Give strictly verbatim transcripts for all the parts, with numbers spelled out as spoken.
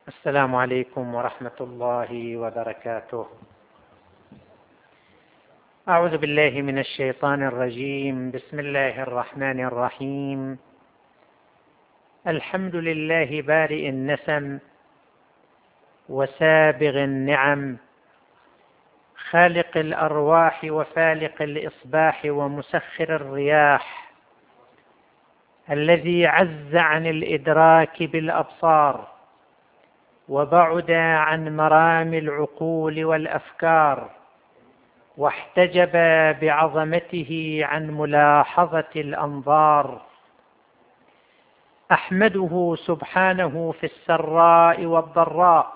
السلام عليكم ورحمة الله وبركاته. أعوذ بالله من الشيطان الرجيم. بسم الله الرحمن الرحيم. الحمد لله بارئ النسم وسابغ النعم، خالق الأرواح وفالق الإصباح ومسخر الرياح، الذي عز عن الإدراك بالأبصار وبعد عن مرامي العقول والأفكار، واحتجب بعظمته عن ملاحظة الأنظار. أحمده سبحانه في السراء والضراء،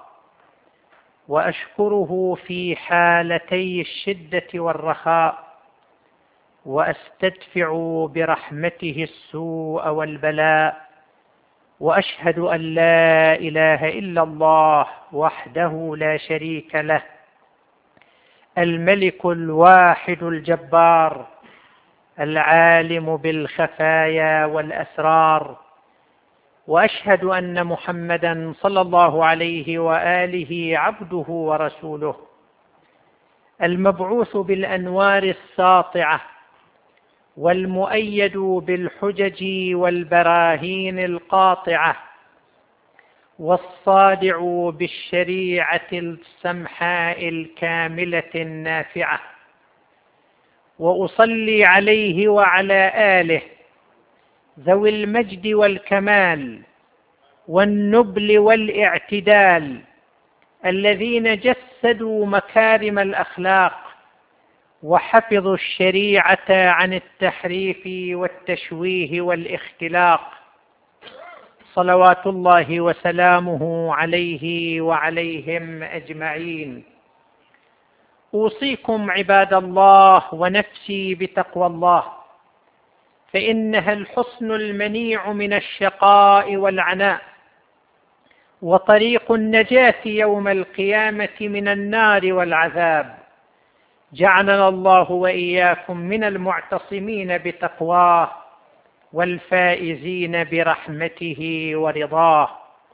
وأشكره في حالتي الشدة والرخاء، وأستدفع برحمته السوء والبلاء، وأشهد أن لا إله إلا الله وحده لا شريك له، الملك الواحد الجبار، العالم بالخفايا والأسرار. وأشهد أن محمدا صلى الله عليه وآله عبده ورسوله، المبعوث بالأنوار الساطعة والمؤيد بالحجج والبراهين القاطعة، والصادع بالشريعة السمحاء الكاملة النافعة. وأصلي عليه وعلى آله ذوي المجد والكمال والنبل والاعتدال، الذين جسدوا مكارم الأخلاق وحفظوا الشريعة عن التحريف والتشويه والاختلاق، صلوات الله وسلامه عليه وعليهم أجمعين. أوصيكم عباد الله ونفسي بتقوى الله، فإنها الحصن المنيع من الشقاء والعناء، وطريق النجاة يوم القيامة من النار والعذاب. جعلنا الله وإياكم من المعتصمين بتقواه والفائزين برحمته ورضاه.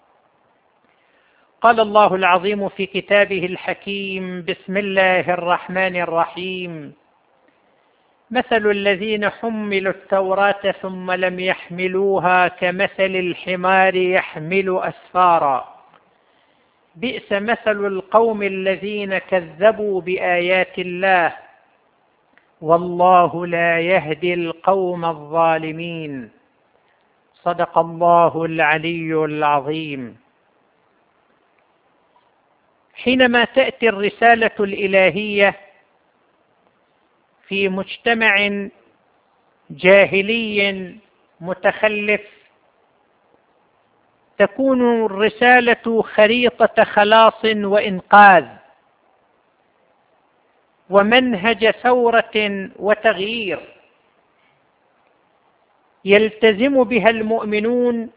قال الله العظيم في كتابه الحكيم: بسم الله الرحمن الرحيم. مثل الذين حملوا التوراة ثم لم يحملوها كمثل الحمار يحمل أسفارا، بئس مثل القوم الذين كذبوا بآيات الله، والله لا يهدي القوم الظالمين. صدق الله العلي العظيم. حينما تأتي الرسالة الإلهية في مجتمع جاهلي متخلف، تكون الرسالة خريطة خلاص وإنقاذ ومنهج ثورة وتغيير، يلتزم بها المؤمنون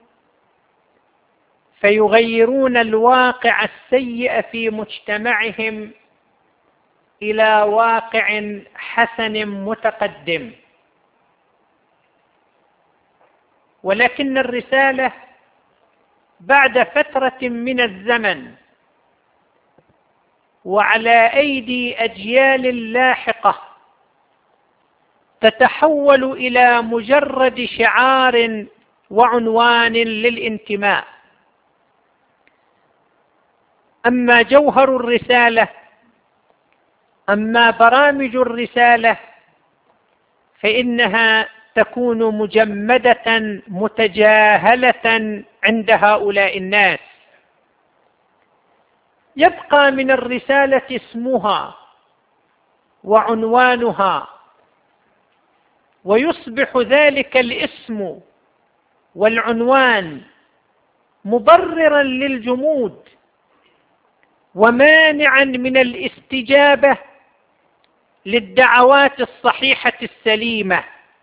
فيغيرون الواقع السيء في مجتمعهم إلى واقع حسن متقدم. ولكن الرسالة بعد فترة من الزمن وعلى أيدي أجيال لاحقة تتحول إلى مجرد شعار وعنوان للانتماء. أما جوهر الرسالة، أما برامج الرسالة، فإنها تكون مجمدة متجاهلة عند هؤلاء الناس. يبقى من الرسالة اسمها وعنوانها، ويصبح ذلك الاسم والعنوان مبررا للجمود ومانعا من الاستجابة للدعوات الصحيحة السليمة.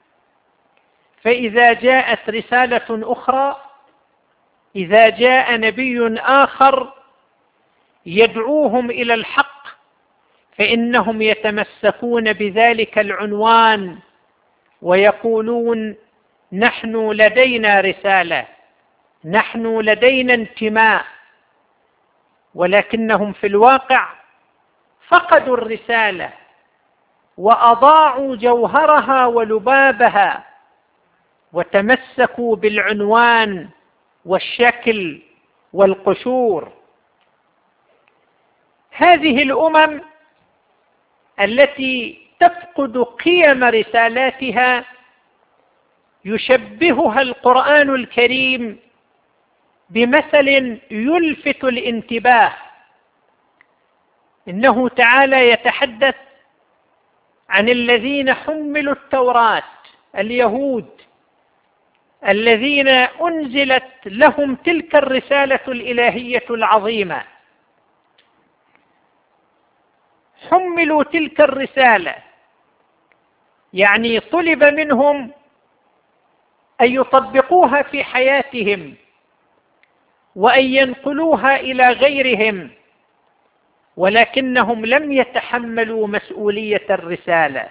فإذا جاءت رسالة أخرى، إذا جاء نبي آخر يدعوهم إلى الحق، فإنهم يتمسكون بذلك العنوان ويقولون: نحن لدينا رسالة، نحن لدينا انتماء، ولكنهم في الواقع فقدوا الرسالة وأضاعوا جوهرها ولبابها، وتمسكوا بالعنوان والشكل والقشور. هذه الأمم التي تفقد قيم رسالاتها يشبهها القرآن الكريم بمثل يلفت الانتباه. إنه تعالى يتحدث عن الذين حملوا التوراة، اليهود الذين أنزلت لهم تلك الرسالة الإلهية العظيمة، حملوا تلك الرسالة، يعني طلب منهم أن يطبقوها في حياتهم وأن ينقلوها إلى غيرهم، ولكنهم لم يتحملوا مسؤولية الرسالة.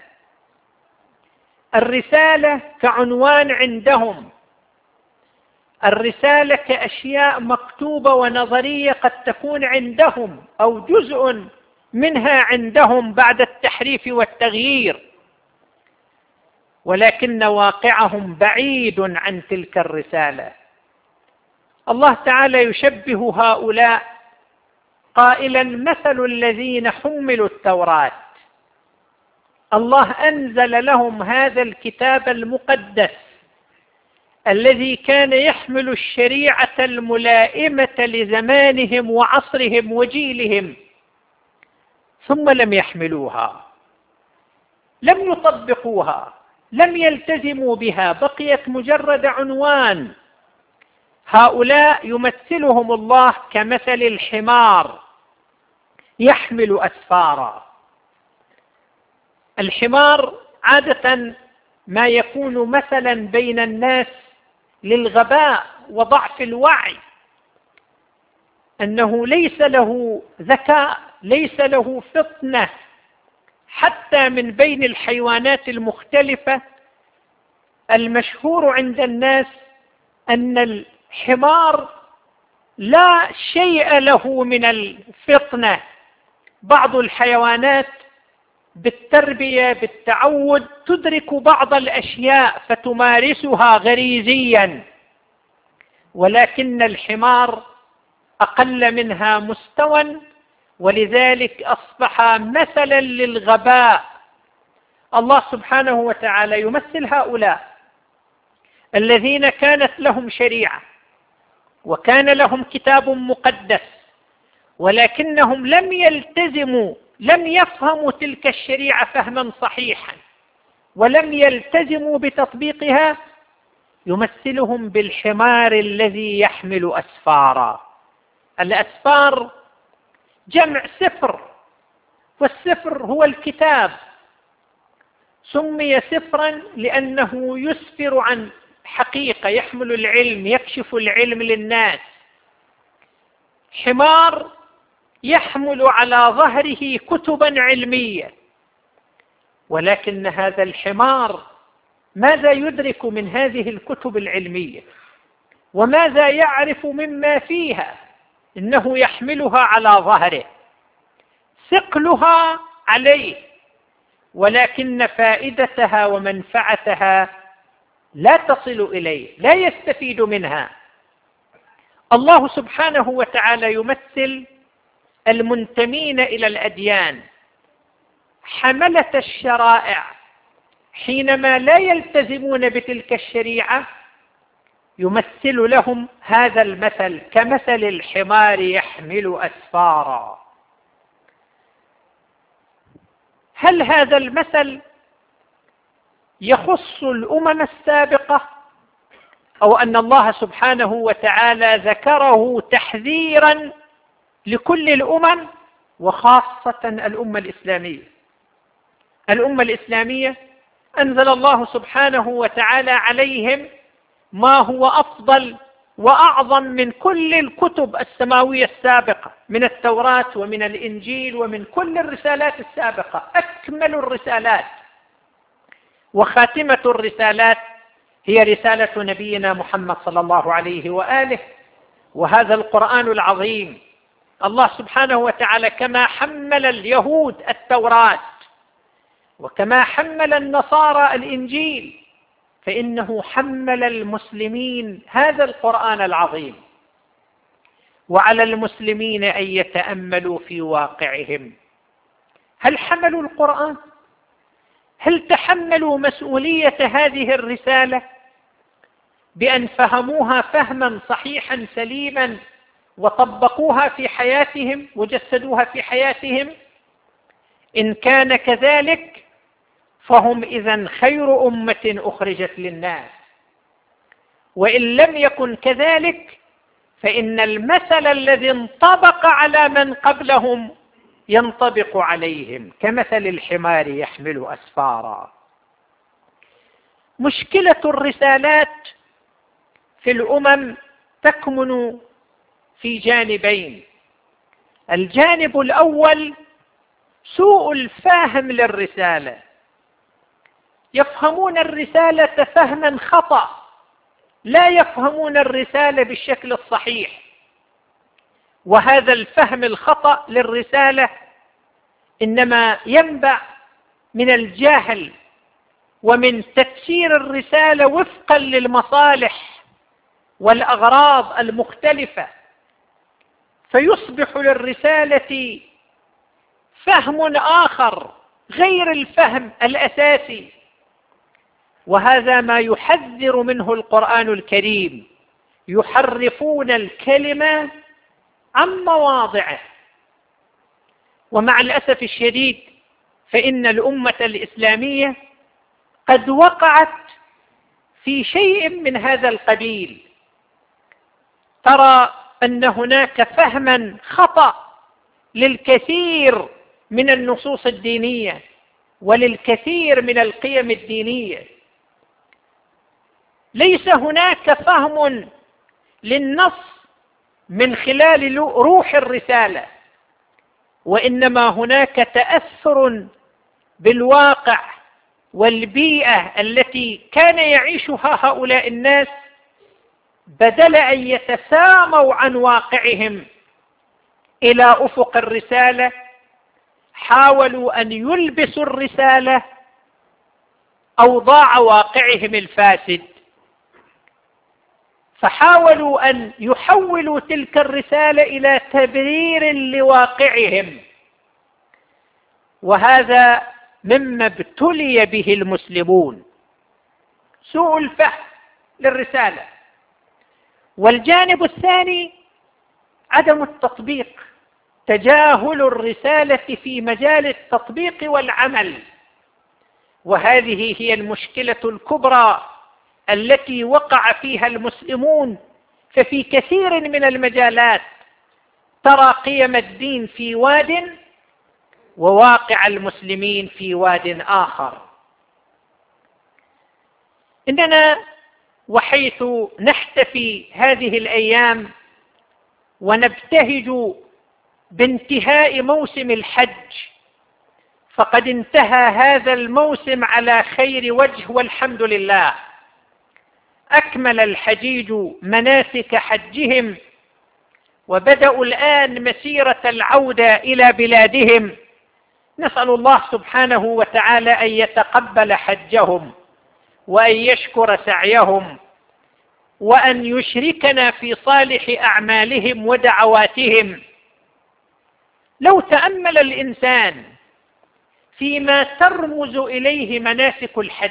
الرسالة كعنوان عندهم، الرسالة كأشياء مكتوبة ونظرية قد تكون عندهم أو جزء منها عندهم بعد التحريف والتغيير، ولكن واقعهم بعيد عن تلك الرسالة. الله تعالى يشبه هؤلاء قائلا: مثل الذين حملوا التوراة. الله أنزل لهم هذا الكتاب المقدس الذي كان يحمل الشريعة الملائمة لزمانهم وعصرهم وجيلهم، ثم لم يحملوها، لم يطبقوها، لم يلتزموا بها، بقيت مجرد عنوان. هؤلاء يمثلهم الله كمثل الحمار يحمل أسفارا. الحمار عادة ما يكون مثلا بين الناس للغباء وضعف الوعي، أنه ليس له ذكاء، ليس له فطنة. حتى من بين الحيوانات المختلفة المشهور عند الناس أن الحمار لا شيء له من الفطنة. بعض الحيوانات بالتربية بالتعود تدرك بعض الأشياء فتمارسها غريزيا، ولكن الحمار أقل منها مستوى، ولذلك أصبح مثلا للغباء. الله سبحانه وتعالى يمثل هؤلاء الذين كانت لهم شريعة وكان لهم كتاب مقدس، ولكنهم لم يلتزموا، لم يفهموا تلك الشريعة فهما صحيحا، ولم يلتزموا بتطبيقها. يمثلهم بالحمار الذي يحمل أسفارا. الأسفار جمع سفر، والسفر هو الكتاب. سمي سفرا لأنه يسفر عن حقيقة، يحمل العلم، يكشف العلم للناس. حمار يحمل على ظهره كتبا علمية، ولكن هذا الحمار ماذا يدرك من هذه الكتب العلمية؟ وماذا يعرف مما فيها؟ إنه يحملها على ظهره، ثقلها عليه، ولكن فائدتها ومنفعتها لا تصل إليه، لا يستفيد منها. الله سبحانه وتعالى يمثل المنتمين إلى الأديان، حملة الشرائع، حينما لا يلتزمون بتلك الشريعة يمثل لهم هذا المثل كمثل الحمار يحمل أسفارا. هل هذا المثل يخص الأمم السابقة، أو أن الله سبحانه وتعالى ذكره تحذيرا لكل الأمم وخاصة الأمة الإسلامية؟ الأمة الإسلامية أنزل الله سبحانه وتعالى عليهم ما هو أفضل وأعظم من كل الكتب السماوية السابقة، من التوراة ومن الإنجيل ومن كل الرسالات السابقة، أكمل الرسالات وخاتمة الرسالات هي رسالة نبينا محمد صلى الله عليه وآله، وهذا القرآن العظيم. الله سبحانه وتعالى كما حمل اليهود التوراة وكما حمل النصارى الإنجيل، فإنه حمل المسلمين هذا القرآن العظيم، وعلى المسلمين أن يتأملوا في واقعهم. هل حملوا القرآن؟ هل تحملوا مسؤولية هذه الرسالة بأن فهموها فهما صحيحا سليما وطبقوها في حياتهم وجسدوها في حياتهم؟ إن كان كذلك فهم إذن خير أمة أخرجت للناس، وإن لم يكن كذلك فإن المثل الذي انطبق على من قبلهم ينطبق عليهم كمثل الحمار يحمل أسفارا. مشكلة الرسالات في الأمم تكمن في جانبين. الجانب الأول سوء الفهم للرسالة، يفهمون الرسالة فهما خطأ، لا يفهمون الرسالة بالشكل الصحيح، وهذا الفهم الخطأ للرسالة إنما ينبع من الجهل ومن تفسير الرسالة وفقا للمصالح والأغراض المختلفة، فيصبح للرسالة فهم آخر غير الفهم الأساسي، وهذا ما يحذر منه القرآن الكريم، يحرفون الكلمة عن مواضعه. ومع الأسف الشديد فإن الأمة الإسلامية قد وقعت في شيء من هذا القبيل. ترى أن هناك فهما خطأ للكثير من النصوص الدينية وللكثير من القيم الدينية. ليس هناك فهم للنص من خلال روح الرسالة، وإنما هناك تأثر بالواقع والبيئة التي كان يعيشها هؤلاء الناس، بدل أن يتساموا عن واقعهم إلى أفق الرسالة حاولوا أن يلبسوا الرسالة أوضاع واقعهم الفاسد، فحاولوا أن يحولوا تلك الرسالة إلى تبرير لواقعهم، وهذا مما ابتلي به المسلمون، سوء الفهم للرسالة. والجانب الثاني عدم التطبيق، تجاهل الرسالة في مجال التطبيق والعمل، وهذه هي المشكلة الكبرى التي وقع فيها المسلمون. ففي كثير من المجالات ترى قيم الدين في واد وواقع المسلمين في واد آخر. إننا وحيث نحتفي هذه الأيام ونبتهج بانتهاء موسم الحج، فقد انتهى هذا الموسم على خير وجه والحمد لله. أكمل الحجيج مناسك حجهم وبدأوا الآن مسيرة العودة إلى بلادهم. نسأل الله سبحانه وتعالى أن يتقبل حجهم وأن يشكر سعيهم وأن يشركنا في صالح أعمالهم ودعواتهم. لو تأمل الإنسان فيما ترمز إليه مناسك الحج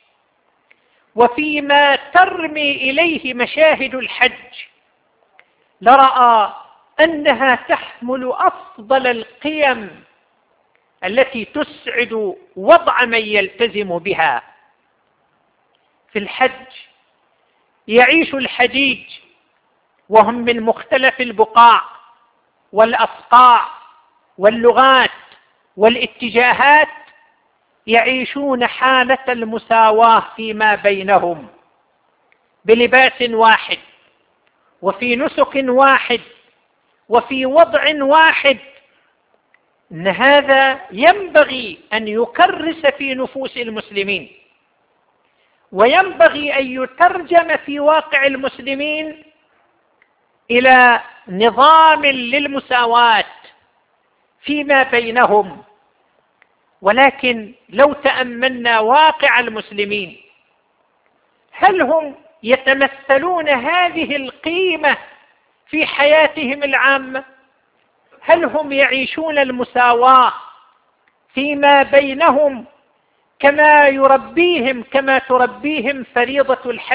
وفيما ترمي إليه مشاهد الحج، لرأى أنها تحمل أفضل القيم التي تسعد وضع من يلتزم بها. في الحج يعيش الحجيج وهم من مختلف البقاع والأصقاع واللغات والاتجاهات، يعيشون حالة المساواة فيما بينهم بلباس واحد وفي نسك واحد وفي وضع واحد. إن هذا ينبغي أن يكرس في نفوس المسلمين، وينبغي أن يترجم في واقع المسلمين إلى نظام للمساواة فيما بينهم. ولكن لو تأملنا واقع المسلمين، هل هم يتمثلون هذه القيمة في حياتهم العامة؟ هل هم يعيشون المساواة فيما بينهم كما يربيهم كما تربيهم فريضة الحج،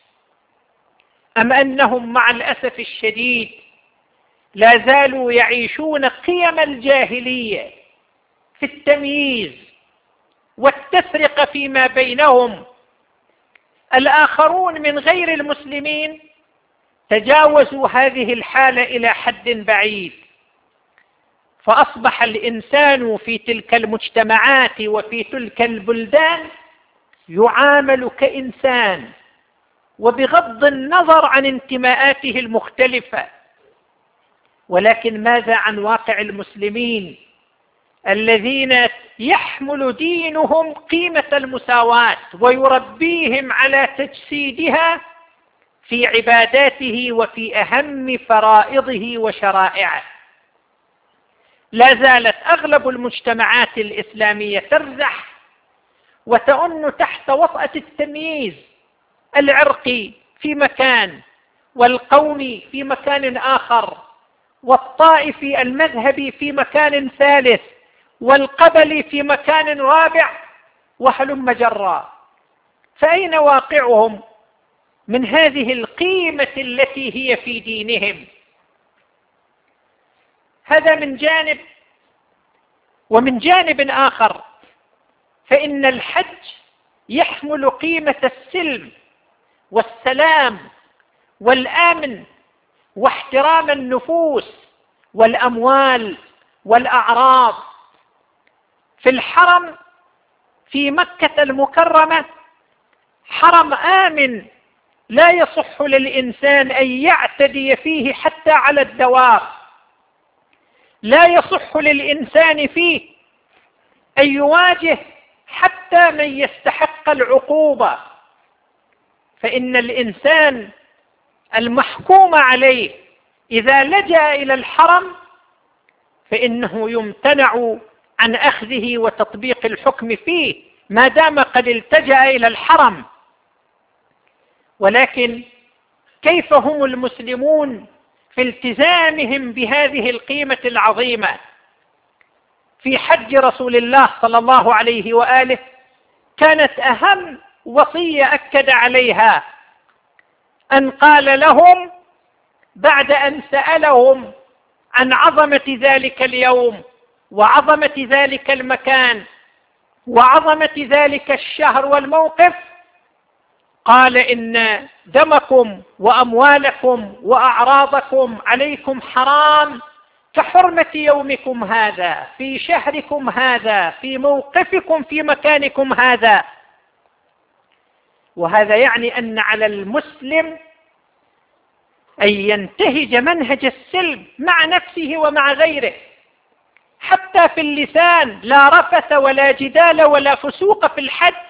أم أنهم مع الأسف الشديد لا زالوا يعيشون قيم الجاهلية في التمييز والتفرقة فيما بينهم؟ الآخرون من غير المسلمين تجاوزوا هذه الحالة إلى حد بعيد، فأصبح الإنسان في تلك المجتمعات وفي تلك البلدان يعامل كإنسان، وبغض النظر عن انتماءاته المختلفة. ولكن ماذا عن واقع المسلمين الذين يحمل دينهم قيمة المساواة ويربيهم على تجسيدها في عباداته وفي أهم فرائضه وشرائعه؟ لا زالت أغلب المجتمعات الإسلامية ترزح وتؤن تحت وطأة التمييز العرقي في مكان، والقومي في مكان آخر، والطائفي المذهبي في مكان ثالث، والقبلي في مكان رابع، وهلم جرا. فأين واقعهم من هذه القيمة التي هي في دينهم؟ هذا من جانب. ومن جانب آخر فإن الحج يحمل قيمة السلم والسلام والآمن واحترام النفوس والأموال والأعراض. في الحرم في مكة المكرمة حرم آمن، لا يصح للإنسان أن يعتدي فيه حتى على الدواب، لا يصح للإنسان فيه أن يواجه حتى من يستحق العقوبة. فإن الإنسان المحكوم عليه إذا لجأ إلى الحرم فإنه يمتنع عن أخذه وتطبيق الحكم فيه ما دام قد التجأ إلى الحرم. ولكن كيف هم المسلمون في التزامهم بهذه القيمة العظيمة؟ في حج رسول الله صلى الله عليه وآله كانت أهم وصية أكد عليها أن قال لهم بعد أن سألهم عن عظمة ذلك اليوم وعظمة ذلك المكان وعظمة ذلك الشهر والموقف، قال إن دمكم وأموالكم وأعراضكم عليكم حرام كحرمة يومكم هذا في شهركم هذا في موقفكم في مكانكم هذا. وهذا يعني أن على المسلم أن ينتهج منهج السلم مع نفسه ومع غيره، حتى في اللسان لا رفث ولا جدال ولا فسوق في الحج.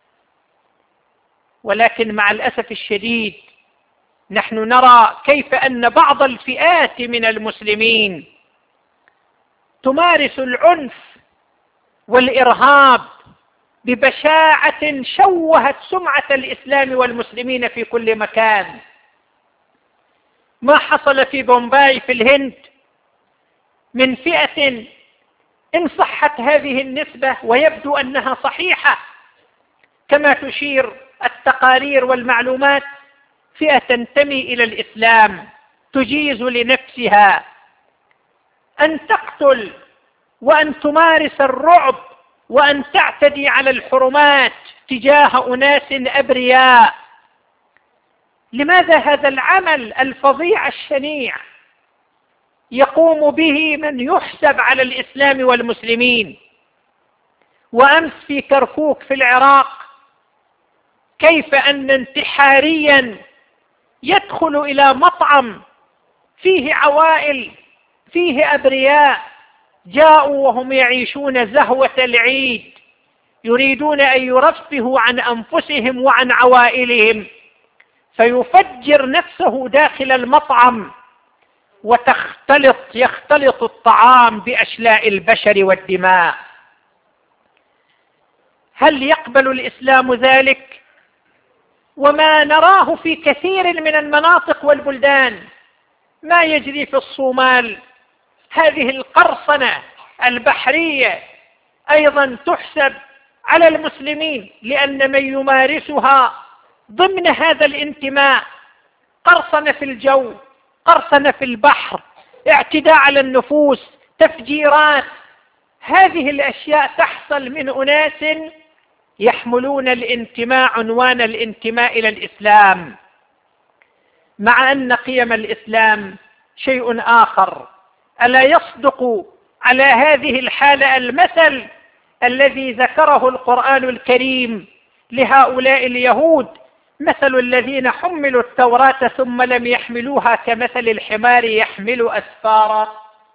ولكن مع الأسف الشديد نحن نرى كيف أن بعض الفئات من المسلمين تمارس العنف والإرهاب ببشاعة شوهت سمعة الإسلام والمسلمين في كل مكان. ما حصل في بومباي في الهند من فئة إن صحت هذه النسبة ويبدو أنها صحيحة كما تشير التقارير والمعلومات، فئة تنتمي إلى الإسلام تجيز لنفسها أن تقتل وأن تمارس الرعب وأن تعتدي على الحرمات تجاه أناس أبرياء. لماذا هذا العمل الفظيع الشنيع يقوم به من يحسب على الإسلام والمسلمين؟ وأمس في كركوك في العراق كيف أن انتحاريا يدخل إلى مطعم فيه عوائل فيه أبرياء جاءوا وهم يعيشون زهوة العيد يريدون أن يرفهوا عن أنفسهم وعن عوائلهم، فيفجر نفسه داخل المطعم وتختلط يختلط الطعام بأشلاء البشر والدماء. هل يقبل الإسلام ذلك؟ وما نراه في كثير من المناطق والبلدان، ما يجري في الصومال، هذه القرصنة البحرية أيضا تحسب على المسلمين، لأن من يمارسها ضمن هذا الانتماء قرصنة في الجو، قرصنة في البحر، اعتداء على النفوس، تفجيرات. هذه الأشياء تحصل من أناس يحملون الانتماء عنوان الانتماء إلى الإسلام، مع أن قيم الإسلام شيء آخر. ألا يصدق على هذه الحالة المثل الذي ذكره القرآن الكريم لهؤلاء اليهود: مثل الذين حملوا التوراة ثم لم يحملوها كمثل الحمار يحمل أسفارا.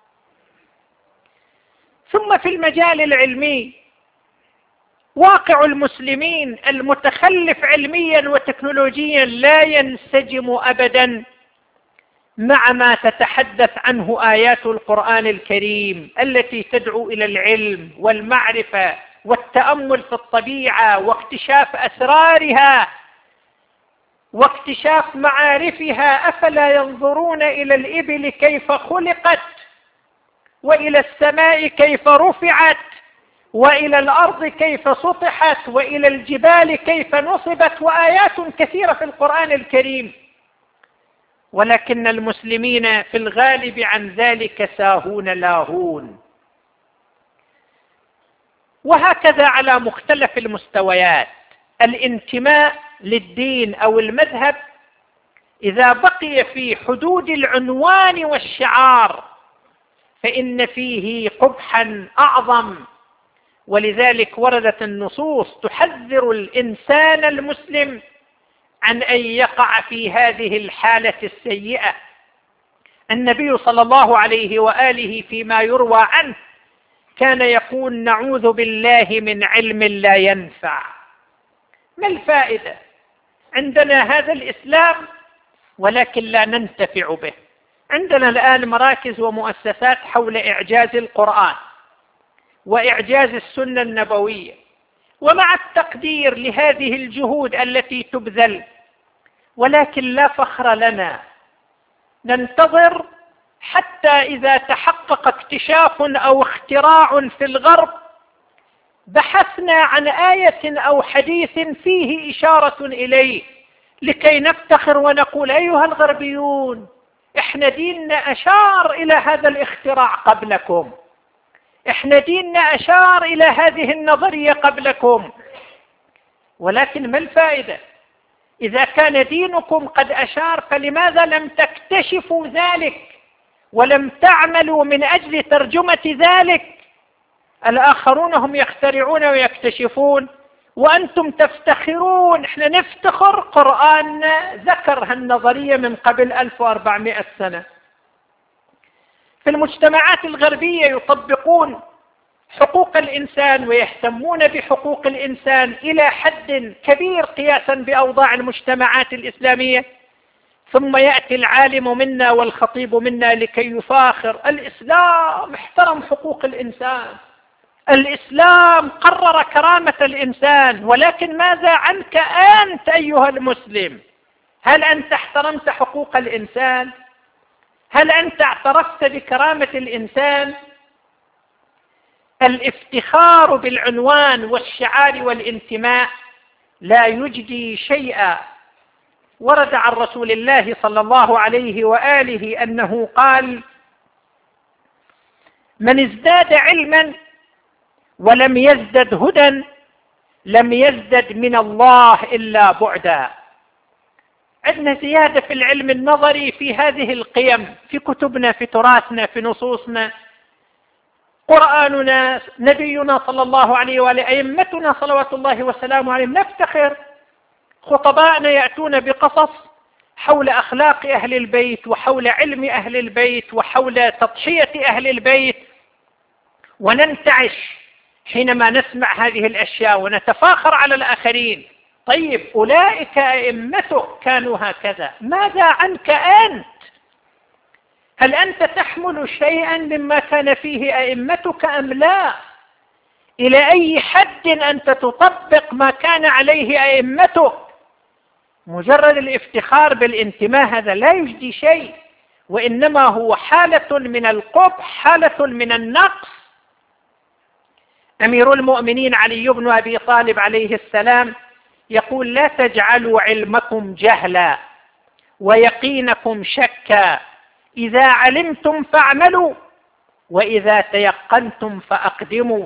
ثم في المجال العلمي، واقع المسلمين المتخلف علميا وتكنولوجيا لا ينسجم أبدا مع ما تتحدث عنه آيات القرآن الكريم التي تدعو إلى العلم والمعرفة والتأمل في الطبيعة واكتشاف أسرارها واكتشاف معارفها. أفلا ينظرون إلى الإبل كيف خلقت، وإلى السماء كيف رفعت، وإلى الأرض كيف سطحت، وإلى الجبال كيف نصبت، وآيات كثيرة في القرآن الكريم. ولكن المسلمين في الغالب عن ذلك ساهون لاهون. وهكذا على مختلف المستويات. الانتماء للدين أو المذهب إذا بقي في حدود العنوان والشعار فإن فيه قبحا أعظم. ولذلك وردت النصوص تحذر الإنسان المسلم عن أن يقع في هذه الحالة السيئة. النبي صلى الله عليه وآله فيما يروى عنه كان يقول: نعوذ بالله من علم لا ينفع. ما الفائدة؟ عندنا هذا الإسلام ولكن لا ننتفع به. عندنا الآن مراكز ومؤسسات حول إعجاز القرآن وإعجاز السنة النبوية، ومع التقدير لهذه الجهود التي تبذل، ولكن لا فخر لنا. ننتظر حتى إذا تحقق اكتشاف أو اختراع في الغرب بحثنا عن آية أو حديث فيه إشارة إليه لكي نفتخر ونقول: أيها الغربيون، إحنا ديننا أشار إلى هذا الاختراع قبلكم، إحنا ديننا أشار إلى هذه النظرية قبلكم. ولكن ما الفائدة؟ إذا كان دينكم قد أشار فلماذا لم تكتشفوا ذلك ولم تعملوا من أجل ترجمة ذلك؟ الآخرون هم يخترعون ويكتشفون وأنتم تفتخرون. إحنا نفتخر قرآننا ذكر هالنظرية من قبل ألف وأربعمائة سنة. في المجتمعات الغربية يطبقون حقوق الإنسان ويهتمون بحقوق الإنسان إلى حد كبير قياسا بأوضاع المجتمعات الإسلامية، ثم يأتي العالم منا والخطيب منا لكي يفاخر: الإسلام احترم حقوق الإنسان، الإسلام قرر كرامة الإنسان. ولكن ماذا عنك أنت أيها المسلم؟ هل أنت احترمت حقوق الإنسان؟ هل أنت اعترفت بكرامة الإنسان؟ الافتخار بالعنوان والشعار والانتماء لا يجدي شيئا. ورد عن رسول الله صلى الله عليه وآله أنه قال: من ازداد علما ولم يزدد هدى لم يزدد من الله إلا بعدا. عندنا زيادة في العلم النظري في هذه القيم، في كتبنا، في تراثنا، في نصوصنا، قرآننا، نبينا صلى الله عليه وآله، أئمتنا صلوات الله وسلامه عليهم. نفتخر. خطباءنا يأتون بقصص حول أخلاق أهل البيت وحول علم أهل البيت وحول تضحية أهل البيت، وننتعش حينما نسمع هذه الأشياء ونتفاخر على الآخرين. طيب، أولئك أئمتك كانوا هكذا، ماذا عنك أنت؟ هل أنت تحمل شيئا مما كان فيه أئمتك أم لا؟ إلى أي حد أنت تطبق ما كان عليه أئمتك؟ مجرد الافتخار بالانتماء هذا لا يجدي شيء، وإنما هو حالة من القبح، حالة من النقص. أمير المؤمنين علي بن أبي طالب عليه السلام يقول: لا تجعلوا علمكم جهلا ويقينكم شكا، إذا علمتم فاعملوا وإذا تيقنتم فأقدموا.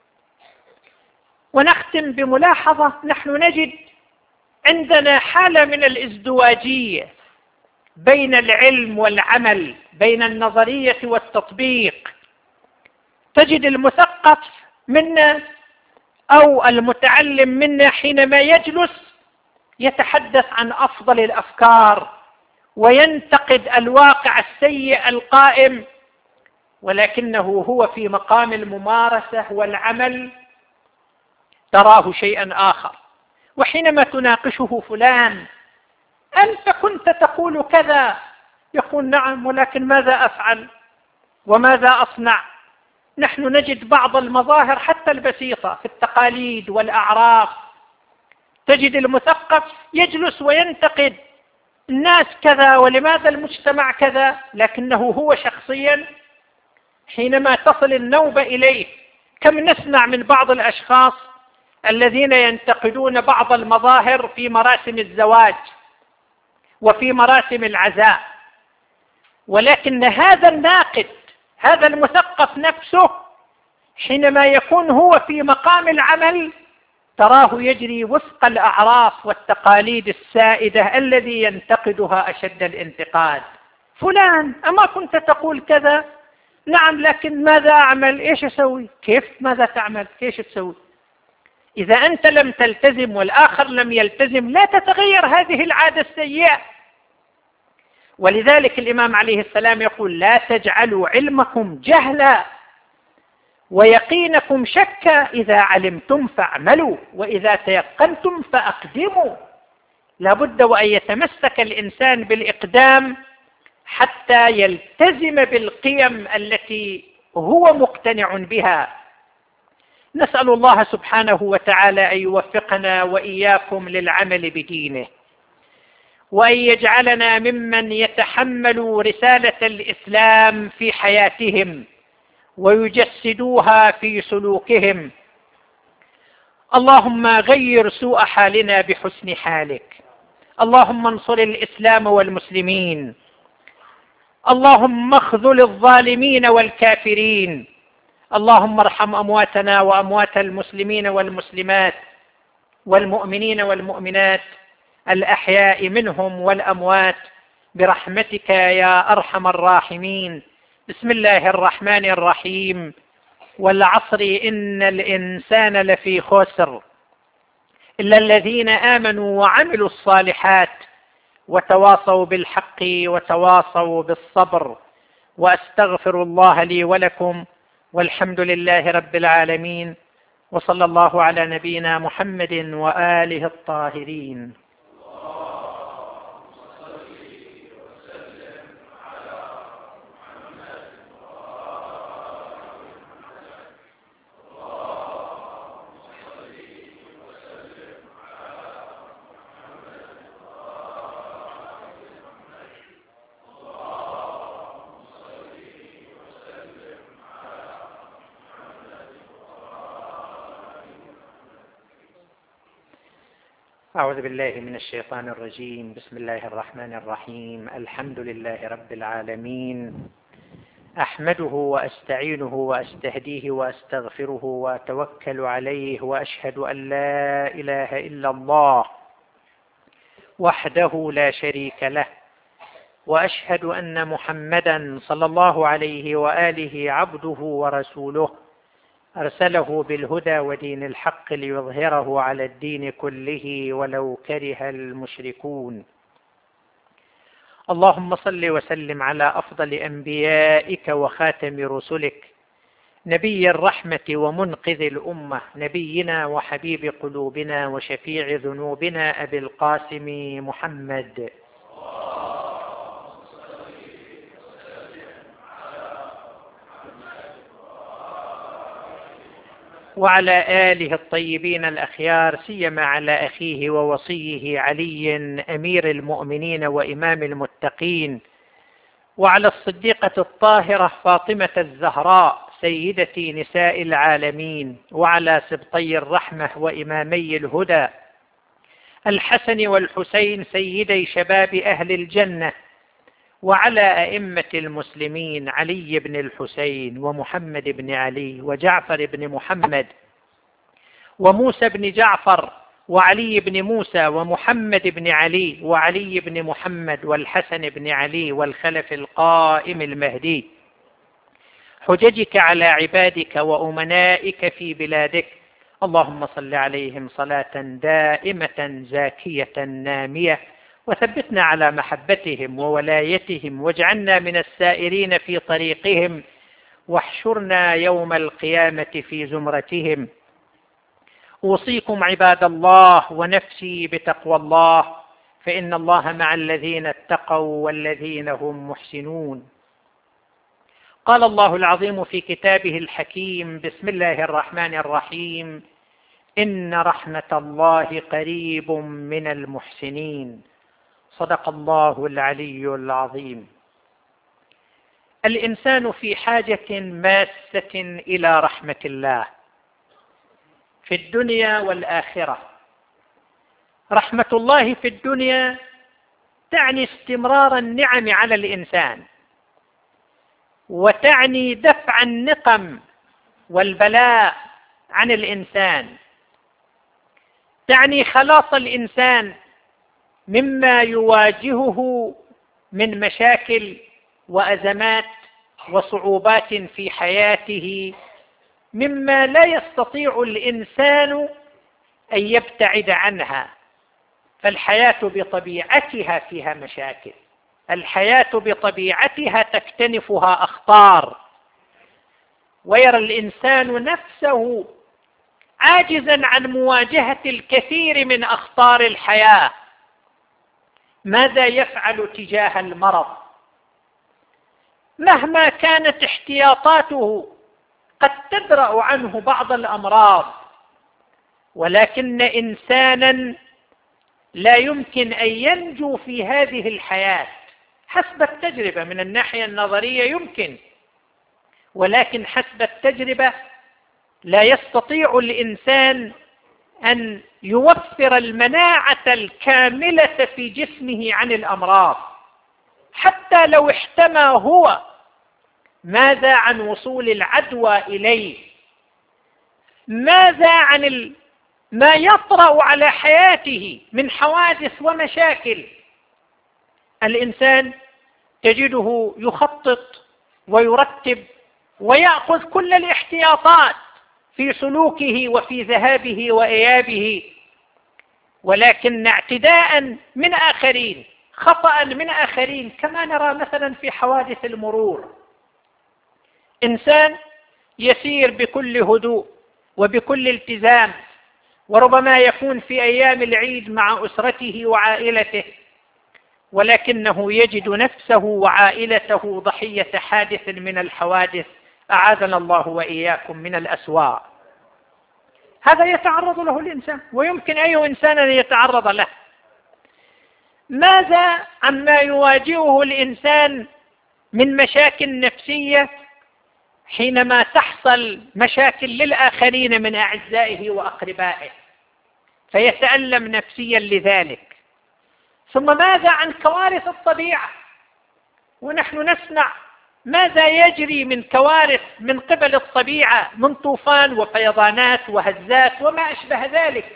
ونختم بملاحظة: نحن نجد عندنا حالة من الازدواجية بين العلم والعمل، بين النظرية والتطبيق. تجد المثقف منا أو المتعلم منا حينما يجلس يتحدث عن أفضل الأفكار وينتقد الواقع السيء القائم، ولكنه هو في مقام الممارسة والعمل تراه شيئا آخر. وحينما تناقشه: فلان أنت كنت تقول كذا، يقول: نعم، ولكن ماذا أفعل وماذا أصنع؟ نحن نجد بعض المظاهر حتى البسيطة في التقاليد والأعراف. تجد المثقف يجلس وينتقد الناس كذا ولماذا المجتمع كذا، لكنه هو شخصيا حينما تصل النوبة إليه كم نسمع من بعض الأشخاص الذين ينتقدون بعض المظاهر في مراسم الزواج وفي مراسم العزاء، ولكن هذا الناقد، هذا المثقف نفسه، حينما يكون هو في مقام العمل تراه يجري وفق الأعراف والتقاليد السائدة الذي ينتقدها أشد الانتقاد. فلان أما كنت تقول كذا؟ نعم، لكن ماذا أعمل؟ إيش أسوي؟ كيف ماذا تعمل؟ كيف تسوي؟ إذا أنت لم تلتزم والآخر لم يلتزم لا تتغير هذه العادة السيئة. ولذلك الإمام عليه السلام يقول: لا تجعلوا علمكم جهلا ويقينكم شكا، إذا علمتم فاعملوا وإذا تيقنتم فأقدموا. لابد وأن يتمسك الإنسان بالإقدام حتى يلتزم بالقيم التي هو مقتنع بها. نسأل الله سبحانه وتعالى أن يوفقنا وإياكم للعمل بدينه، وأن يجعلنا ممن يتحملوا رسالة الإسلام في حياتهم ويجسدوها في سلوكهم. اللهم غير سوء حالنا بحسن حالك، اللهم انصر الإسلام والمسلمين، اللهم اخذل الظالمين والكافرين، اللهم ارحم أمواتنا وأموات المسلمين والمسلمات والمؤمنين والمؤمنات الأحياء منهم والأموات برحمتك يا أرحم الراحمين. بسم الله الرحمن الرحيم. والعصر إن الإنسان لفي خسر إلا الذين آمنوا وعملوا الصالحات وتواصوا بالحق وتواصوا بالصبر. وأستغفر الله لي ولكم، والحمد لله رب العالمين، وصلى الله على نبينا محمد وآله الطاهرين. أعوذ بالله من الشيطان الرجيم. بسم الله الرحمن الرحيم. الحمد لله رب العالمين، أحمده وأستعينه وأستهديه وأستغفره وأتوكل عليه، وأشهد أن لا إله إلا الله وحده لا شريك له، وأشهد أن محمدا صلى الله عليه وآله عبده ورسوله، أرسله بالهدى ودين الحق ليظهره على الدين كله ولو كره المشركون. اللهم صل وسلم على أفضل أنبيائك وخاتم رسلك، نبي الرحمة ومنقذ الأمة، نبينا وحبيب قلوبنا وشفيع ذنوبنا أبي القاسم محمد وعلى آله الطيبين الأخيار، سيما على أخيه ووصيه علي أمير المؤمنين وإمام المتقين، وعلى الصديقة الطاهرة فاطمة الزهراء سيدة نساء العالمين، وعلى سبطي الرحمة وإمامي الهدى الحسن والحسين سيدي شباب أهل الجنة، وعلى أئمة المسلمين علي بن الحسين ومحمد بن علي وجعفر بن محمد وموسى بن جعفر وعلي بن موسى ومحمد بن علي وعلي بن محمد والحسن بن علي والخلف القائم المهدي، حججك على عبادك وأمنائك في بلادك، اللهم صل عليهم صلاة دائمة زاكية نامية، وثبتنا على محبتهم وولايتهم، واجعلنا من السائرين في طريقهم، واحشرنا يوم القيامة في زمرتهم. أوصيكم عباد الله ونفسي بتقوى الله، فإن الله مع الذين اتقوا والذين هم محسنون. قال الله العظيم في كتابه الحكيم: بسم الله الرحمن الرحيم، إن رحمة الله قريب من المحسنين. صدق الله العلي العظيم. الإنسان في حاجة ماسة إلى رحمة الله في الدنيا والآخرة. رحمة الله في الدنيا تعني استمرار النعم على الإنسان، وتعني دفع النقم والبلاء عن الإنسان، تعني خلاص الإنسان مما يواجهه من مشاكل وأزمات وصعوبات في حياته، مما لا يستطيع الإنسان أن يبتعد عنها. فالحياة بطبيعتها فيها مشاكل، الحياة بطبيعتها تكتنفها أخطار، ويرى الإنسان نفسه عاجزا عن مواجهة الكثير من أخطار الحياة. ماذا يفعل تجاه المرض؟ مهما كانت احتياطاته قد تدرأ عنه بعض الأمراض، ولكن إنسانا لا يمكن أن ينجو في هذه الحياة حسب التجربة. من الناحية النظرية يمكن، ولكن حسب التجربة لا يستطيع الإنسان أن يوفر المناعة الكاملة في جسمه عن الأمراض. حتى لو احتمى هو، ماذا عن وصول العدوى إليه؟ ماذا عن ال... ما يطرأ على حياته من حوادث ومشاكل؟ الإنسان تجده يخطط ويرتب ويأخذ كل الاحتياطات في سلوكه وفي ذهابه وإيابه، ولكن اعتداء من آخرين، خطأ من آخرين، كما نرى مثلا في حوادث المرور. إنسان يسير بكل هدوء وبكل التزام، وربما يكون في أيام العيد مع أسرته وعائلته، ولكنه يجد نفسه وعائلته ضحية حادث من الحوادث، أعاذنا الله وإياكم من الأسوأ. هذا يتعرض له الإنسان، ويمكن أي إنسان أن يتعرض له. ماذا عما يواجهه الإنسان من مشاكل نفسية حينما تحصل مشاكل للآخرين من أعزائه وأقربائه، فيتألم نفسيا لذلك. ثم ماذا عن كوارث الطبيعة؟ ونحن نسمع ماذا يجري من كوارث من قبل الطبيعة، من طوفان وفيضانات وهزات وما أشبه ذلك.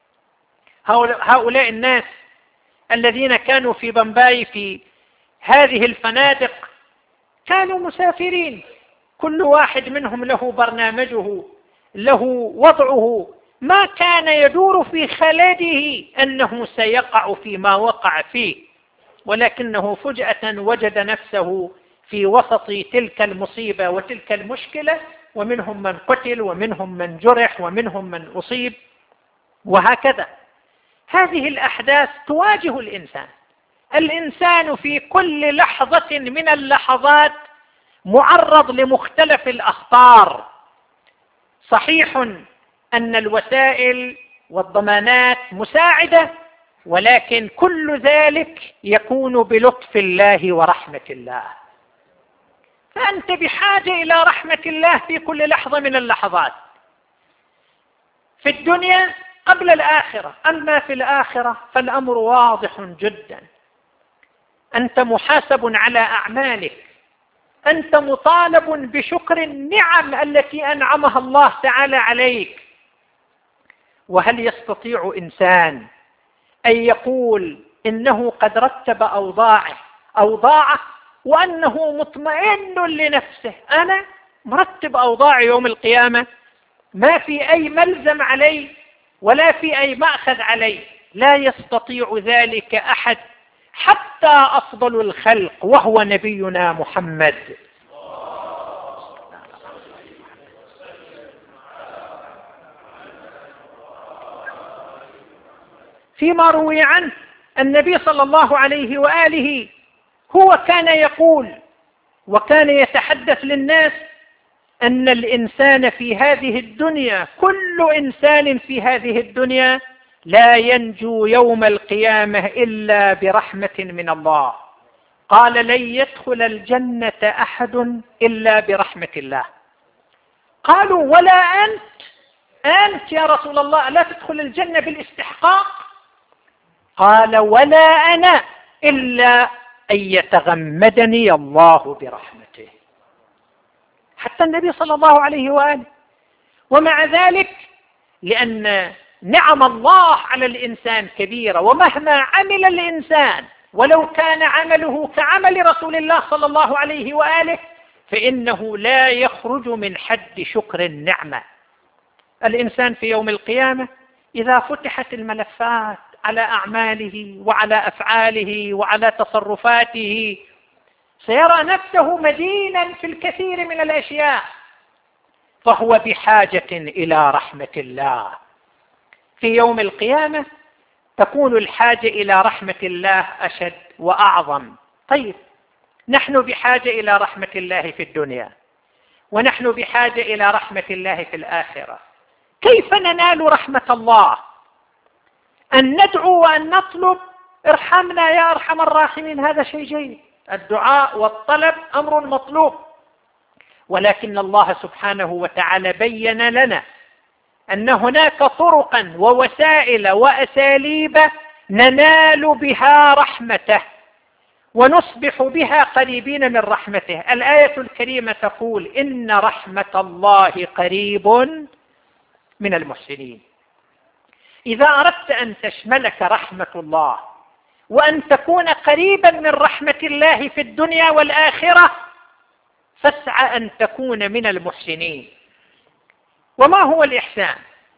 هؤلاء الناس الذين كانوا في بمباي في هذه الفنادق كانوا مسافرين، كل واحد منهم له برنامجه، له وضعه، ما كان يدور في خلده أنه سيقع فيما وقع فيه، ولكنه فجأة وجد نفسه في وسط تلك المصيبة وتلك المشكلة، ومنهم من قتل ومنهم من جرح ومنهم من أصيب، وهكذا. هذه الأحداث تواجه الإنسان. الإنسان في كل لحظة من اللحظات معرض لمختلف الأخطار، صحيح أن الوسائل والضمانات مساعدة، ولكن كل ذلك يكون بلطف الله ورحمة الله. فأنت بحاجة إلى رحمة الله في كل لحظة من اللحظات، في الدنيا قبل الآخرة. أما في الآخرة فالأمر واضح جدا، أنت محاسب على أعمالك، أنت مطالب بشكر النعم التي أنعمها الله تعالى عليك. وهل يستطيع إنسان أن يقول إنه قد رتب أوضاعه أوضاعه وأنه مطمئن لنفسه؟ أنا مرتب أوضاع يوم القيامة، ما في أي ملزم علي ولا في أي مأخذ علي. لا يستطيع ذلك أحد، حتى أفضل الخلق وهو نبينا محمد. فيما روي عنه النبي صلى الله عليه وآله هو كان يقول وكان يتحدث للناس أن الإنسان في هذه الدنيا، كل إنسان في هذه الدنيا لا ينجو يوم القيامة إلا برحمة من الله. قال: لن يدخل الجنة أحد إلا برحمة الله. قالوا: ولا أنت أنت يا رسول الله لا تدخل الجنة بالاستحقاق؟ قال: ولا أنا إلا أن يتغمدني الله برحمته. حتى النبي صلى الله عليه وآله. ومع ذلك لأن نعم الله على الإنسان كبيرة، ومهما عمل الإنسان ولو كان عمله كعمل رسول الله صلى الله عليه وآله فإنه لا يخرج من حد شكر النعمة. الإنسان في يوم القيامة إذا فتحت الملفات على أعماله وعلى أفعاله وعلى تصرفاته سيرى نفسه مدينا في الكثير من الأشياء، فهو بحاجة إلى رحمة الله. في يوم القيامة تكون الحاجة إلى رحمة الله أشد وأعظم. طيب، نحن بحاجة إلى رحمة الله في الدنيا، ونحن بحاجة إلى رحمة الله في الآخرة. كيف ننال رحمة الله؟ أن ندعو وأن نطلب ارحمنا يا أرحم الراحمين، هذا شيء جيد. الدعاء والطلب أمر مطلوب، ولكن الله سبحانه وتعالى بين لنا أن هناك طرقا ووسائل وأساليب ننال بها رحمته ونصبح بها قريبين من رحمته. الآية الكريمة تقول: إن رحمة الله قريب من المحسنين. إذا أردت أن تشملك رحمة الله وأن تكون قريبا من رحمة الله في الدنيا والآخرة فاسعى أن تكون من المحسنين. وما هو الإحسان؟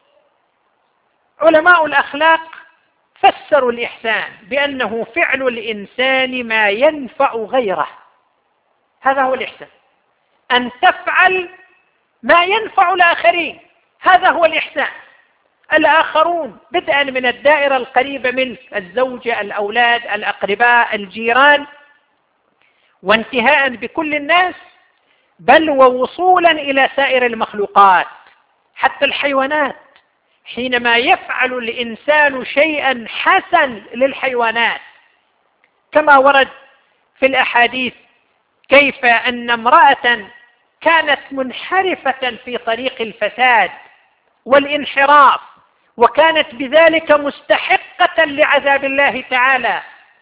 علماء الأخلاق فسروا الإحسان بأنه فعل الإنسان ما ينفع غيره. هذا هو الإحسان، أن تفعل ما ينفع الآخرين، هذا هو الإحسان. الآخرون بدءا من الدائرة القريبة منك، الزوجة، الأولاد، الأقرباء، الجيران، وانتهاء بكل الناس، بل ووصولا إلى سائر المخلوقات حتى الحيوانات. حينما يفعل الإنسان شيئا حسن للحيوانات، كما ورد في الأحاديث كيف أن امرأة كانت منحرفة في طريق الفساد والانحراف، وكانت بذلك مستحقة لعذاب الله تعالى،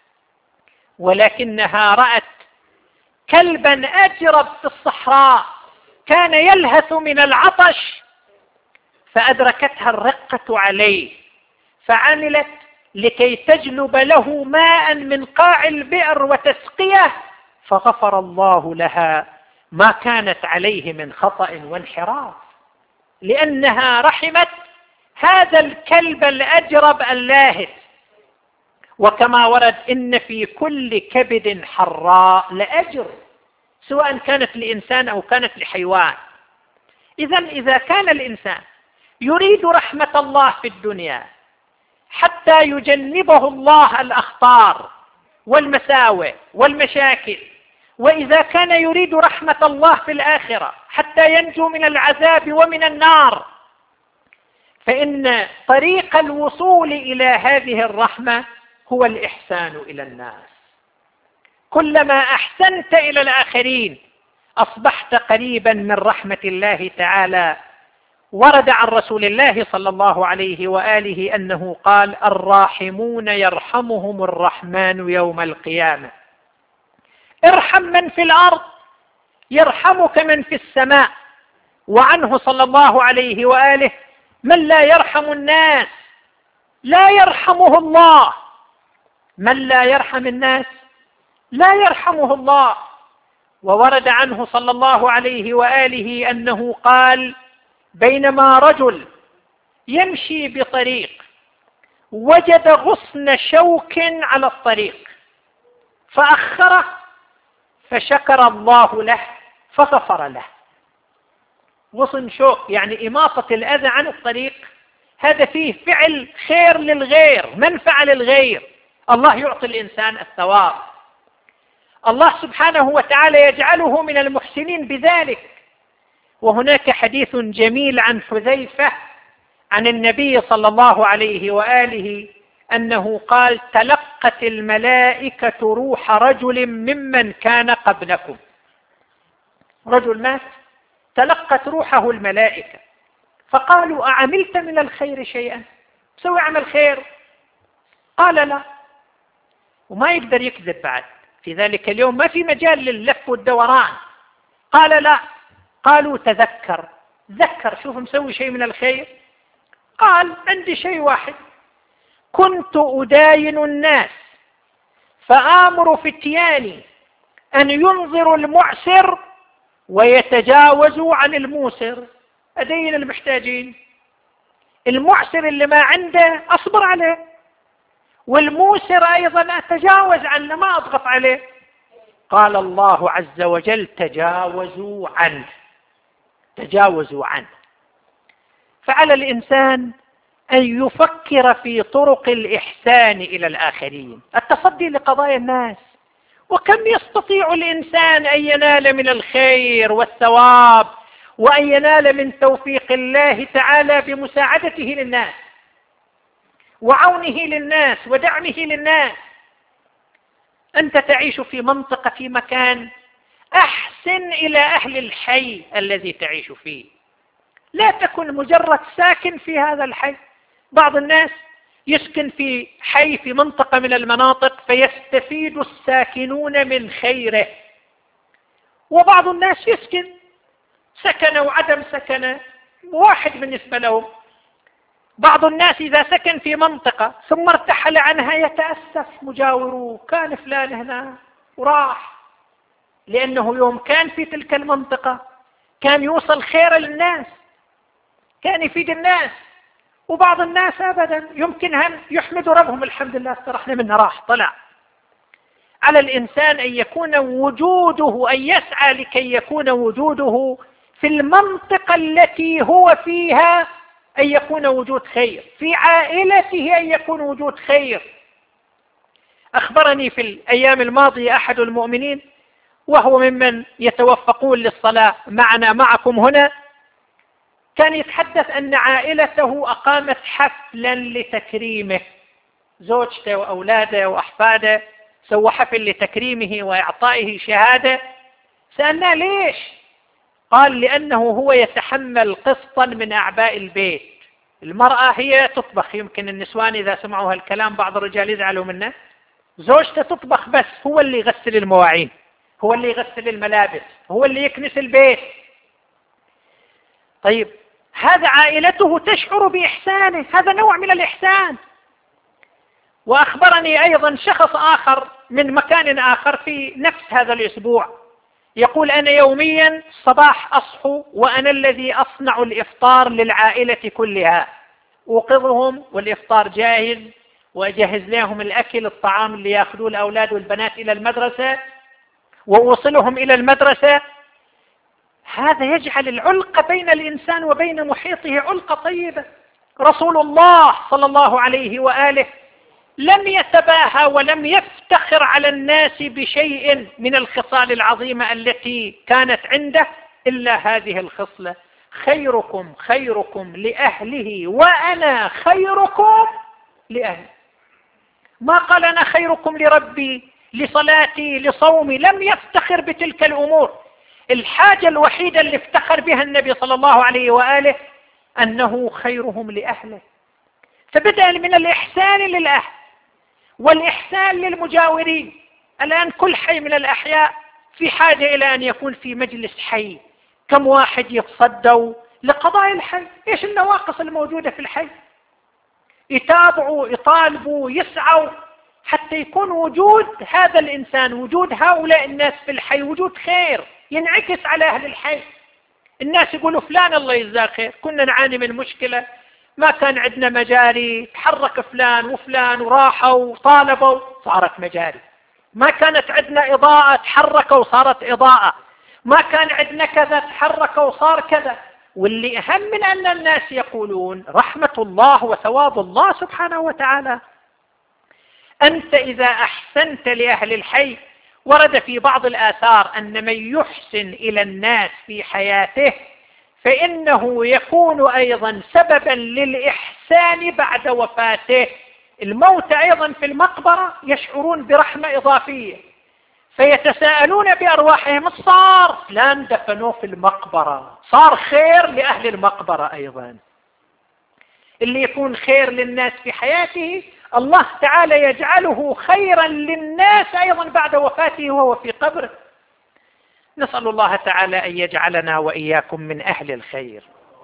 ولكنها رأت كلبا أجرب في الصحراء كان يلهث من العطش، فأدركتها الرقة عليه، فعملت لكي تجلب له ماء من قاع البئر وتسقيه، فغفر الله لها ما كانت عليه من خطأ وانحراف، لأنها رحمت هذا الكلب الأجرب اللاهث. وكما ورد: إن في كل كبد حراء لأجر، سواء كانت لإنسان أو كانت لحيوان. إذن إذا كان الإنسان يريد رحمة الله في الدنيا حتى يجنبه الله الأخطار والمساوئ والمشاكل وإذا كان يريد رحمة الله في الآخرة حتى ينجو من العذاب ومن النار، فإن طريق الوصول إلى هذه الرحمة هو الإحسان إلى الناس. كلما أحسنت إلى الآخرين أصبحت قريبا من رحمة الله تعالى. ورد عن رسول الله صلى الله عليه وآله أنه قال: الراحمون يرحمهم الرحمن يوم القيامة. ارحم من في الأرض يرحمك من في السماء. وعنه صلى الله عليه وآله: من لا يرحم الناس لا يرحمه الله. من لا يرحم الناس لا يرحمه الله. وورد عنه صلى الله عليه وآله أنه قال: بينما رجل يمشي بطريق وجد غصن شوك على الطريق فأخره فشكر الله له فغفر له. غصن شوك يعني إماطة الأذى عن الطريق، هذا فيه فعل خير للغير، منفعة للغير، الله يعطي الإنسان الثواب. الله سبحانه وتعالى يجعله من المحسنين بذلك. وهناك حديث جميل عن حذيفة عن النبي صلى الله عليه وآله أنه قال: تلقت الملائكة روح رجل ممن كان قبلكم. رجل مات تلقت روحه الملائكة فقالوا: أعملت من الخير شيئا؟ سوي عمل خير؟ قال: لا. وما يقدر يكذب بعد في ذلك اليوم، ما في مجال لللف والدوران. قال: لا. قالوا: تذكر. ذكر، شوف مسوي شيء من الخير؟ قال: عندي شيء واحد، كنت أداين الناس فآمر فتياني أن ينظروا المعسر ويتجاوزوا عن الموسر. أدين المحتاجين، المعسر اللي ما عنده أصبر عليه، والموسر أيضا أتجاوز عنه ما أضغط عليه. قال الله عز وجل: تجاوزوا عنه، تجاوزوا عنه. فعلى الإنسان أن يفكر في طرق الإحسان إلى الآخرين، التصدي لقضايا الناس. وكم يستطيع الإنسان أن ينال من الخير والثواب وأن ينال من توفيق الله تعالى بمساعدته للناس وعونه للناس ودعمه للناس. أنت تعيش في منطقة، في مكان، أحسن إلى أهل الحي الذي تعيش فيه، لا تكن مجرد ساكن في هذا الحي. بعض الناس يسكن في حي في منطقة من المناطق فيستفيد الساكنون من خيره، وبعض الناس يسكن سكن وعدم سكن واحد بالنسبة لهم. بعض الناس إذا سكن في منطقة ثم ارتحل عنها يتأسف مجاوروه، كان فلان هنا وراح، لأنه يوم كان في تلك المنطقة كان يوصل خير للناس، كان يفيد الناس. وبعض الناس أبدا يمكن أن يحمدوا ربهم: الحمد لله استرحنا منه، راح طلع. على الإنسان أن يكون وجوده، أن يسعى لكي يكون وجوده في المنطقة التي هو فيها أن يكون وجود خير، في عائلته أن يكون وجود خير. أخبرني في الأيام الماضية أحد المؤمنين، وهو ممن يتوفقون للصلاة معنا معكم هنا، كان يتحدث أن عائلته أقامت حفلا لتكريمه، زوجته وأولاده وأحفاده سوى حفل لتكريمه وإعطائه شهادة. سألنا: ليش؟ قال: لأنه هو يتحمل قسطا من أعباء البيت. المرأة هي تطبخ، يمكن النسوان إذا سمعوا هالكلام بعض الرجال يزعلوا منه، زوجته تطبخ بس، هو اللي يغسل المواعين، هو اللي يغسل الملابس، هو اللي يكنس البيت. طيب هذا عائلته تشعر بإحسانه، هذا نوع من الإحسان. وأخبرني أيضا شخص آخر من مكان آخر في نفس هذا الأسبوع، يقول: أنا يوميا صباح أصحو وأنا الذي أصنع الإفطار للعائلة كلها، أوقظهم والإفطار جاهز، وأجهز لهم الأكل الطعام اللي يأخذوه الأولاد والبنات إلى المدرسة، وأوصلهم إلى المدرسة. هذا يجعل العلقة بين الإنسان وبين محيطه علقة طيبة. رسول الله صلى الله عليه وآله لم يتباهى ولم يفتخر على الناس بشيء من الخصال العظيمة التي كانت عنده إلا هذه الخصلة: خيركم خيركم لأهله وأنا خيركم لأهلي. ما قال أنا خيركم لربي، لصلاتي، لصومي، لم يفتخر بتلك الأمور. الحاجة الوحيدة اللي افتخر بها النبي صلى الله عليه وآله أنه خيرهم لأهله. فبدأ من الإحسان للأهل والإحسان للمجاورين. الآن كل حي من الأحياء في حاجة إلى أن يكون في مجلس حي، كم واحد يتصدوا لقضاء الحي، إيش النواقص الموجودة في الحي، يتابعوا يطالبوا يسعوا حتى يكون وجود هذا الإنسان، وجود هؤلاء الناس في الحي وجود خير ينعكس على أهل الحي. الناس يقولوا فلان الله يجزاه خير، كنا نعاني من مشكلة ما كان عندنا مجاري، تحرك فلان وفلان وراحوا وطالبوا صارت مجاري، ما كانت عندنا إضاءة تحركوا وصارت إضاءة، ما كان عندنا كذا تحركوا وصار كذا. واللي أهم من أن الناس يقولون رحمة الله وثواب الله سبحانه وتعالى. أنت إذا أحسنت لأهل الحي، ورد في بعض الآثار أن من يحسن إلى الناس في حياته فإنه يكون أيضا سببا للإحسان بعد وفاته. الموت أيضا في المقبرة يشعرون برحمة إضافية، فيتساءلون بأرواحهم: صار فلان دفنوه في المقبرة، صار خير لأهل المقبرة أيضا. اللي يكون خير للناس في حياته الله تعالى يجعله خيرا للناس أيضا بعد وفاته وهو في قبره. نسأل الله تعالى أن يجعلنا وإياكم من أهل الخير.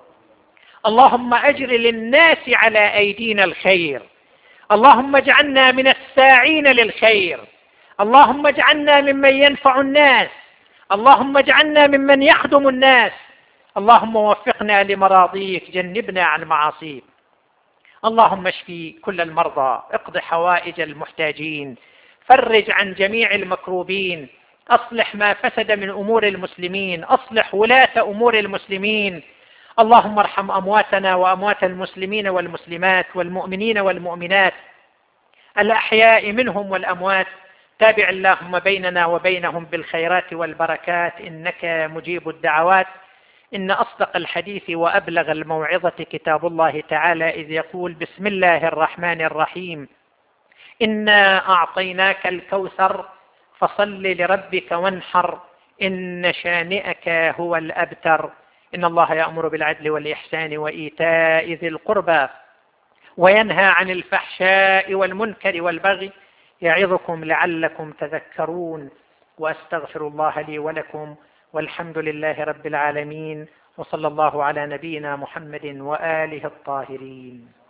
اللهم أجر للناس على أيدينا الخير، اللهم اجعلنا من الساعين للخير، اللهم اجعلنا ممن ينفع الناس، اللهم اجعلنا ممن يخدم الناس، اللهم وفقنا لمراضيك، جنبنا عن معاصيك. اللهم اشفي كل المرضى، اقض حوائج المحتاجين، فرج عن جميع المكروبين، أصلح ما فسد من أمور المسلمين، أصلح ولاة أمور المسلمين. اللهم ارحم أمواتنا وأموات المسلمين والمسلمات والمؤمنين والمؤمنات الأحياء منهم والأموات. تابع اللهم بيننا وبينهم بالخيرات والبركات، إنك مجيب الدعوات. إن أصدق الحديث وأبلغ الموعظة كتاب الله تعالى، إذ يقول: بسم الله الرحمن الرحيم، إنا أعطيناك الكوثر فصل لربك وانحر، إن شانئك هو الأبتر. إن الله يأمر بالعدل والإحسان وإيتاء ذي القربى وينهى عن الفحشاء والمنكر والبغي، يعظكم لعلكم تذكرون. وأستغفر الله لي ولكم، والحمد لله رب العالمين، وصلى الله على نبينا محمد وآله الطاهرين.